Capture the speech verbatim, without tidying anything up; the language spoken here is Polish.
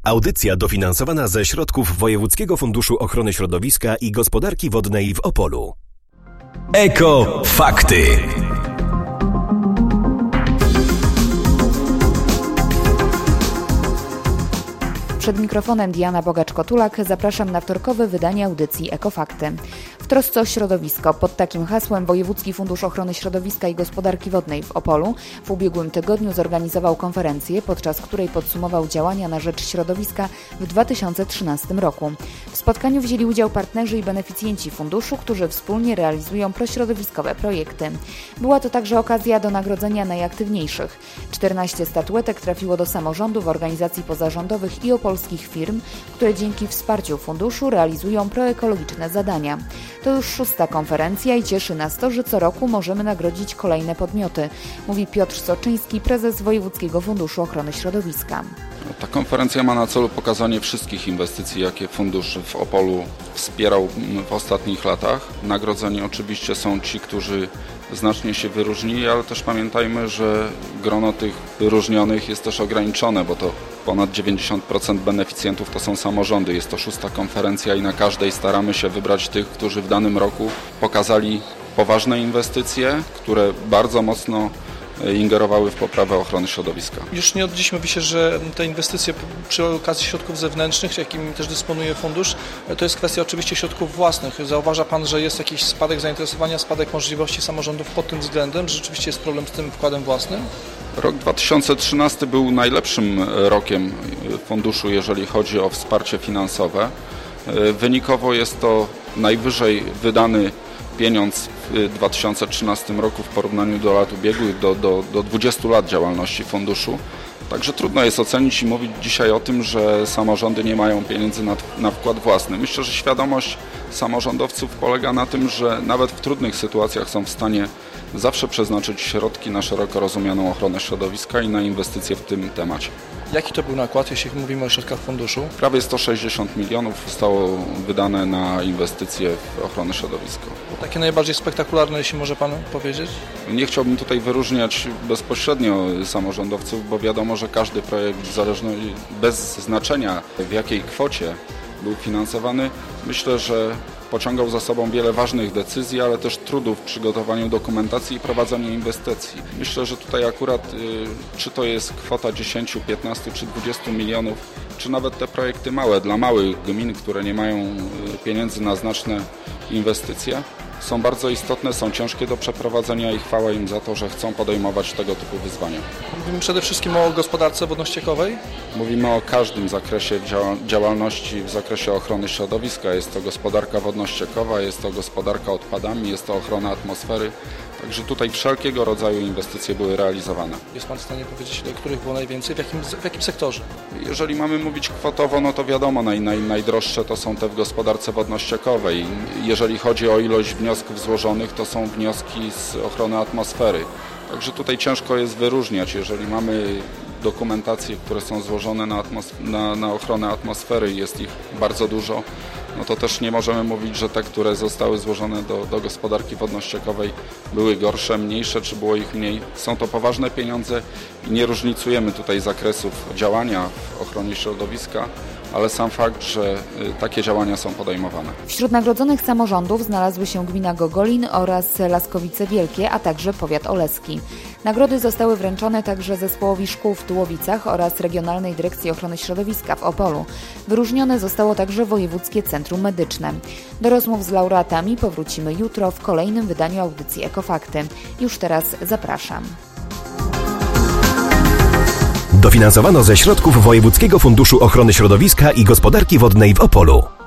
Audycja dofinansowana ze środków Wojewódzkiego Funduszu Ochrony Środowiska i Gospodarki Wodnej w Opolu. Eko Fakty. Przed mikrofonem Diana Bogacz-Kotulak. Zapraszam na wtorkowe wydanie audycji Ekofakty. W trosce o środowisko pod takim hasłem Wojewódzki Fundusz Ochrony Środowiska i Gospodarki Wodnej w Opolu w ubiegłym tygodniu zorganizował konferencję, podczas której podsumował działania na rzecz środowiska w dwa tysiące trzynastym roku. W spotkaniu wzięli udział partnerzy i beneficjenci funduszu, którzy wspólnie realizują prośrodowiskowe projekty. Była to także okazja do nagrodzenia najaktywniejszych. czternaście statuetek trafiło do samorządów, organizacji pozarządowych i opolskich firm, które dzięki wsparciu funduszu realizują proekologiczne zadania. To już szósta konferencja i cieszy nas to, że co roku możemy nagrodzić kolejne podmioty, mówi Piotr Soczyński, prezes Wojewódzkiego Funduszu Ochrony Środowiska. Ta konferencja ma na celu pokazanie wszystkich inwestycji, jakie fundusz w Opolu wspierał w ostatnich latach. Nagrodzeni oczywiście są ci, którzy znacznie się wyróżnili, ale też pamiętajmy, że grono tych wyróżnionych jest też ograniczone, bo to ponad dziewięćdziesiąt procent beneficjentów to są samorządy. Jest to szósta konferencja i na każdej staramy się wybrać tych, którzy w danym roku pokazali poważne inwestycje, które bardzo mocno ingerowały w poprawę ochrony środowiska. Już nie od dziś mówi się, że te inwestycje przy okazji środków zewnętrznych, jakimi też dysponuje fundusz, to jest kwestia oczywiście środków własnych. Zauważa Pan, że jest jakiś spadek zainteresowania, spadek możliwości samorządów pod tym względem, że rzeczywiście jest problem z tym wkładem własnym? Rok dwa tysiące trzynasty był najlepszym rokiem funduszu, jeżeli chodzi o wsparcie finansowe. Wynikowo jest to najwyżej wydany pieniądz w dwa tysiące trzynastym roku w porównaniu do lat ubiegłych, do, do, do dwudziestu lat działalności funduszu. Także trudno jest ocenić i mówić dzisiaj o tym, że samorządy nie mają pieniędzy na, na wkład własny. Myślę, że świadomość samorządowców polega na tym, że nawet w trudnych sytuacjach są w stanie zawsze przeznaczyć środki na szeroko rozumianą ochronę środowiska i na inwestycje w tym temacie. Jaki to był nakład, jeśli mówimy o środkach funduszu? Prawie sto sześćdziesiąt milionów zostało wydane na inwestycje w ochronę środowiska. Takie najbardziej spektakularne, jeśli może Pan powiedzieć? Nie chciałbym tutaj wyróżniać bezpośrednio samorządowców, bo wiadomo, że każdy projekt, zależny, bez znaczenia w jakiej kwocie był finansowany, myślę, że pociągał za sobą wiele ważnych decyzji, ale też trudów w przygotowaniu dokumentacji i prowadzeniu inwestycji. Myślę, że tutaj akurat czy to jest kwota dziesięć, piętnaście czy dwadzieścia milionów, czy nawet te projekty małe dla małych gmin, które nie mają pieniędzy na znaczne inwestycje, są bardzo istotne, są ciężkie do przeprowadzenia i chwała im za to, że chcą podejmować tego typu wyzwania. Mówimy przede wszystkim o gospodarce wodno-ściekowej? Mówimy o każdym zakresie działalności w zakresie ochrony środowiska. Jest to gospodarka wodno-ściekowa, jest to gospodarka odpadami, jest to ochrona atmosfery. Także tutaj wszelkiego rodzaju inwestycje były realizowane. Jest Pan w stanie powiedzieć, których było najwięcej? W jakim, w jakim sektorze? Jeżeli mamy mówić kwotowo, no to wiadomo, naj, naj, najdroższe to są te w gospodarce wodno-ściekowej. Jeżeli chodzi o ilość wniosków złożonych, to są wnioski z ochrony atmosfery. Także tutaj ciężko jest wyróżniać. Jeżeli mamy dokumentacje, które są złożone na, atmosf- na, na ochronę atmosfery, jest ich bardzo dużo, no to też nie możemy mówić, że te, które zostały złożone do, do gospodarki wodno-ściekowej były gorsze, mniejsze, czy było ich mniej. Są to poważne pieniądze i nie różnicujemy tutaj zakresów działania w ochronie środowiska, ale sam fakt, że takie działania są podejmowane. Wśród nagrodzonych samorządów znalazły się gmina Gogolin oraz Laskowice Wielkie, a także powiat oleski. Nagrody zostały wręczone także zespołowi szkół w Tułowicach oraz Regionalnej Dyrekcji Ochrony Środowiska w Opolu. Wyróżnione zostało także Wojewódzkie Centrum Medyczne. Do rozmów z laureatami powrócimy jutro w kolejnym wydaniu audycji Ekofakty. Już teraz zapraszam. Dofinansowano ze środków Wojewódzkiego Funduszu Ochrony Środowiska i Gospodarki Wodnej w Opolu.